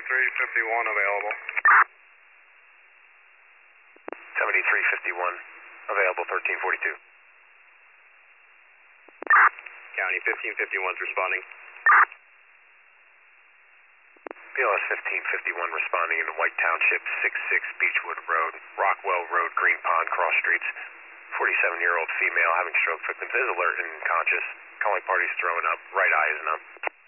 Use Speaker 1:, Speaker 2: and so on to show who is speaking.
Speaker 1: 7351 available.
Speaker 2: 7351 available, 1342.
Speaker 1: County 1551's responding.
Speaker 2: BLS 1551 responding in White Township, 66 Beechwood Road, Rockwell Road, Green Pond, cross streets. 47-year-old female having stroke victims is alert and conscious. Calling parties throwing up, right eye is numb.